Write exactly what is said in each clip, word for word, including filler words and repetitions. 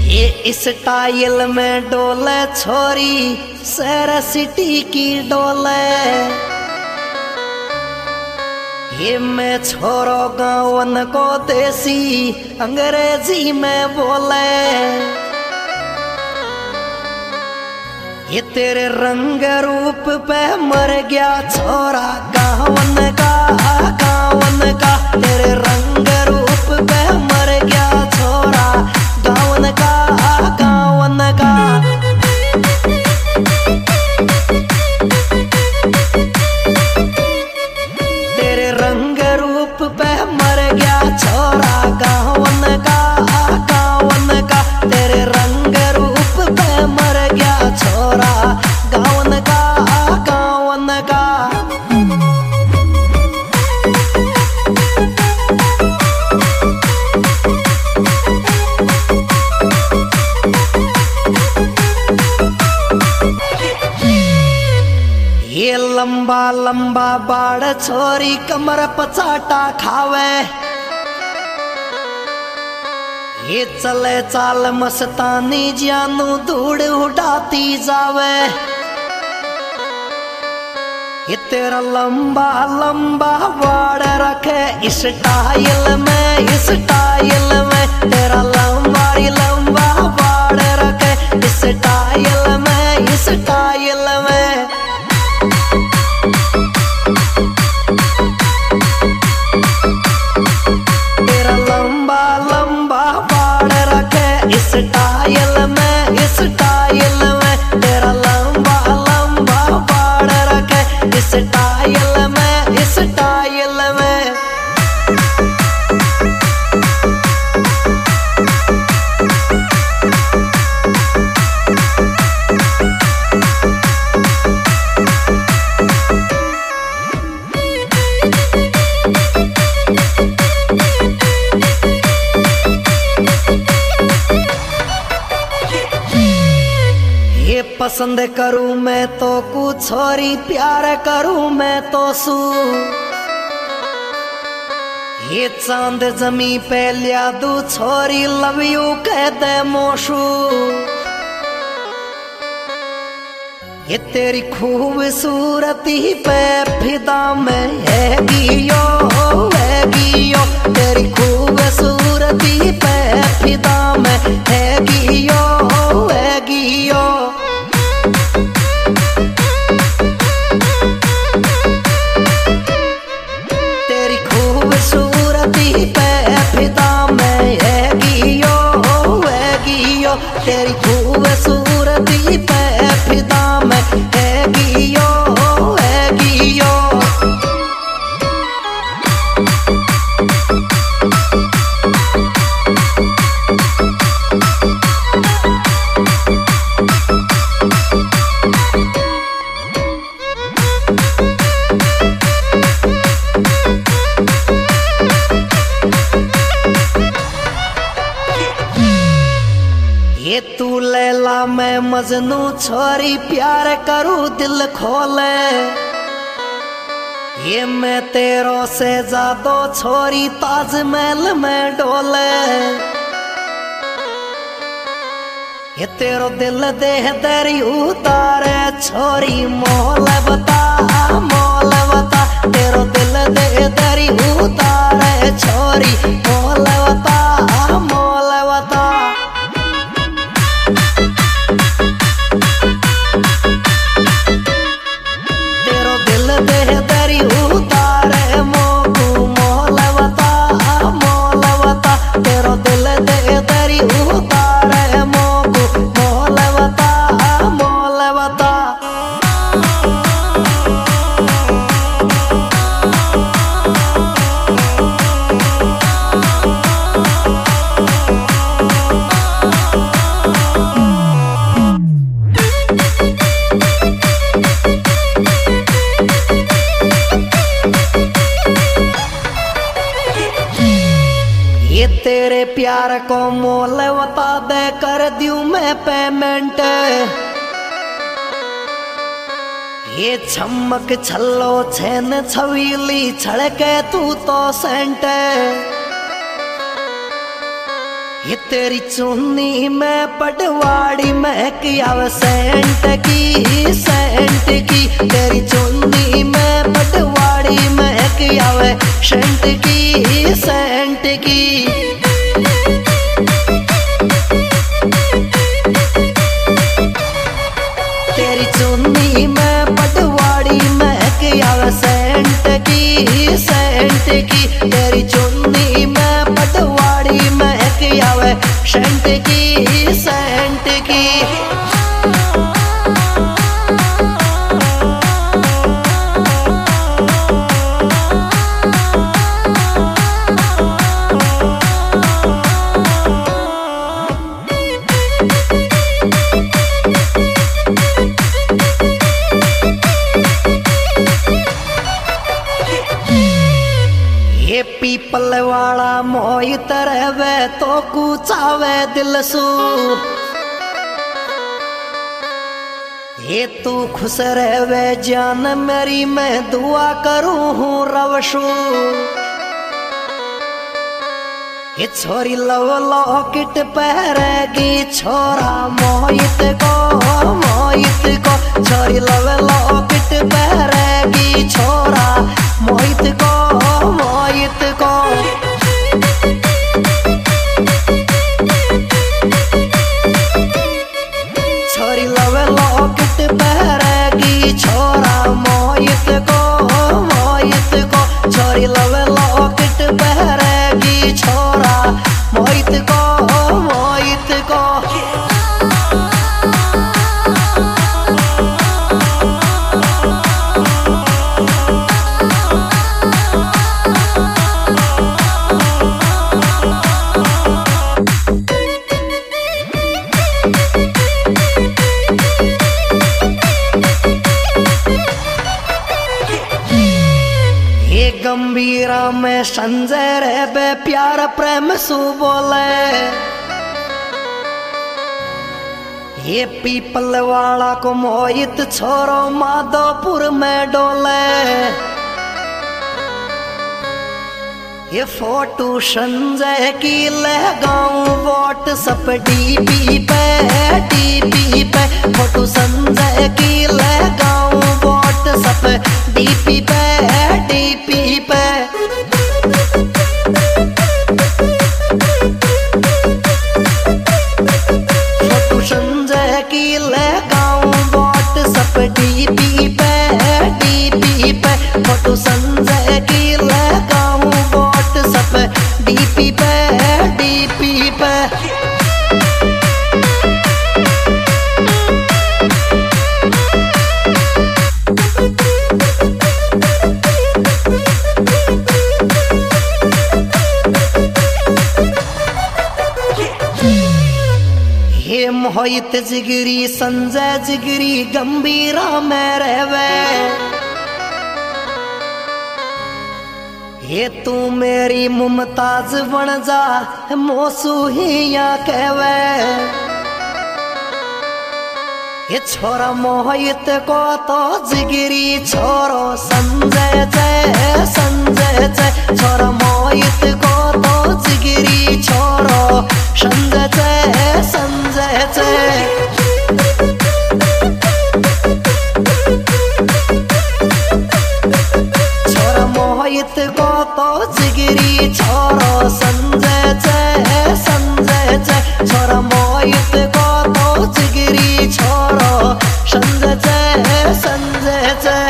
ये स्टाइल में डोले छोरी शहर सिटी की डोले। ये मैं छोरो गाँवन को देसी अंग्रेजी में बोले। ये तेरे रंग रूप पे मर गया छोरा गाँवन का गाँवन का। तेरे रंग रूप पे मर गया छोरा गाँवन का गाँवन का। तेरे रंग रूप पे मर गया छोरा गाँवन का गाँवन का। तेरे रंग रूप पे मर गया छोरा गाँवन का गाँवन का। ये लंबा लंबा बाड़ छोरी कमर पचाटा खावे। ये चले चाल मस्तानी जानू धूड़ उड़ाती जावे। ये तेरा लंबा लंबा बाड़ रखे इस स्टाइल में इस स्टाइल में। तेरा लंबा लंबा बाड़ रखे इस स्टाइल में इस स्टाइल में। इस स्टाइल में इस स्टाइल में। तेरा लंबा लंबा बाड़ रखे इस स्टाइल में इस स्टाइल में। पसंद करूं मैं तो कुछ छोरी प्यार करूं मैं तो सू। ये चांद जमी पे लिया दू छोरी लव यू कह दे मोशू। ये तेरी खूबसूरती पे फिदा में है गियो है गियो। तेरी खूबसूरती पे फिदा में है गियो है गियो। तेरी खूबसूरती पे फिदा में है गियो है गियो। ये तू लैला मैं मजनू छोरी प्यार करूं दिल खोले। ये मैं तेरों से ज्यादा छोरी ताजमहल में डोले। ये तेरो दिल देह दरी उतारे छोरी मोल बता मोल बता। तेरो दिल देह दरी उतारे छोरी मोल बता मोल बता। ये तेरे प्यार को मोल बता दे कर दूं मैं पेमेंट। ये चमक छल्लो छेन छवीली छड़के तू तो सेंट। ये तेरी चुन्नी में पटवाड़ी महक आवे सेंट की सेंट की। तेरी चुन्नी में पटवाड़ी महक आवे सेंट की सेंट की। तेरी चुन्नी में पटवाड़ी महक आवे सेंट की सेंट की। तेरी चुन्नी में पटवाड़ी महक आवे सेंट की सेंट की। ये पीपल वाला मोहित रहवे तो कुचावे दिल सू। ये तू खुश रहवे जान मेरी मैं दुआ करूं हूँ रवशु। ये छोरी लव लॉकेट पहरेगी छोरा मोहित को मोहित को। छोरी लव लॉकेट पहरेगी छोरा मोहित को मोहित को। छोरी लव लॉकेट पहरेगी छोरा मोहित को मोहित को। छोरी लव लॉकेट पहरेगी छोरा मोहित को मोहित को। गंभीरा में संजय रहबे प्यार प्रेम सु बोले। ये पीपल वाला को मोहित छोरो माधोपुर में डोले। ये फोटो संजय की लगाऊं व्हाट्सएप डीपी पे डीपी पे। फोटो संजय की लगाऊं व्हाट्सएप डीपी पे डीपी पे। फोटो संजय की लगाऊं व्हाट्सएप डीपी पे डीपी पे। फोटो संजय की लगाऊं व्हाट्सएप डीपी पे डीपी पे। ये मोहित जिगरी संजय जिगरी गंभीरा में रहवे। ये तू मेरी मुमताज बन जा मोसू ही या कहवे। ये छोरा मोहित को तो जिगरी छोरो संजय जय संजय जय। छोरा मोहित को तो जिगरी छोरो संजय जय संजय जय। छोरा मोहित को तो जिगरी छोरो संजय जय संजय जय। छोरा मोहित को तो जिगरी छोरो संजय जय संजय जय।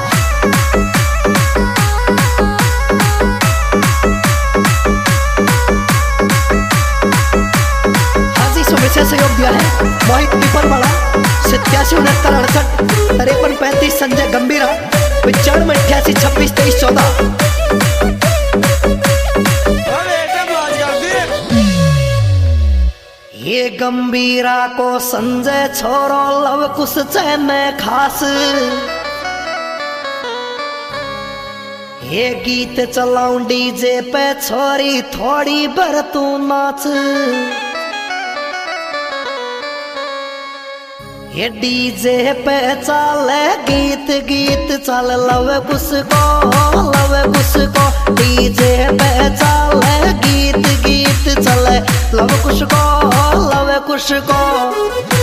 सहयोग दिया है मोहित पीपल वाला सत्यासी उनहत्तर अड़सठ तिरपन पैंतीस। संजय गंभीरा पचानवे अठासी छब्बीस तेईस चौदह। ये गंभीरा को संजय छोरो लव कुछ चैन खास। ये गीत चलाऊं डीजे पे छोरी थोड़ी भर तू नाच। ये डीजे पे चाले गीत गीत चल लव उसको लव उसको। डीजे पे चाले गीत गीत चले लव कुछ को लव कुछ को